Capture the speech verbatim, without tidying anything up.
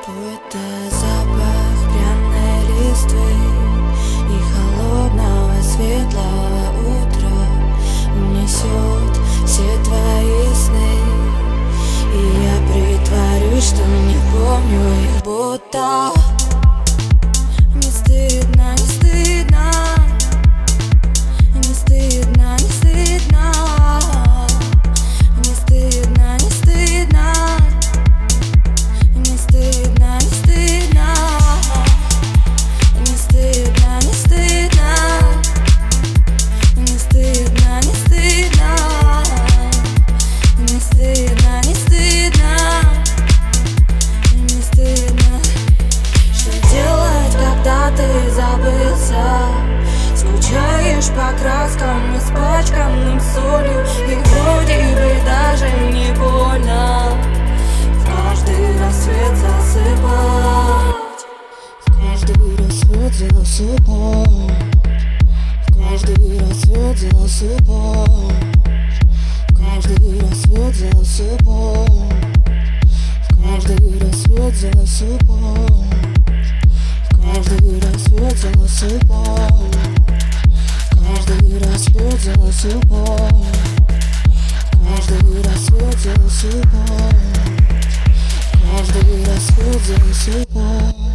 Какой-то запах пряной листвы и холодного светлого утра унесет все твои сны. И я притворюсь, что не помню их, будто не стыдно, не стыдно, не стыдно, не стыдно, не стыдно, не стыдно, не стыдно, не стыдно, не стыдно, не стыдно, не стыдно, не стыдно, не стыдно, не стыдно, не стыдно. Что делать, когда ты забылся? Скучаешь по краскам, испачканным солью, и вроде бы даже не больно в каждый рассвет засыпать, в каждый рассвет засыпать, в каждый рассвет засыпать, в каждый рассвет засыпать, в каждый рассвет засыпать, в каждый рассвет засыпать, каждый рассвет засыпать, каждый рассвет засыпать, каждый рассвет засыпать.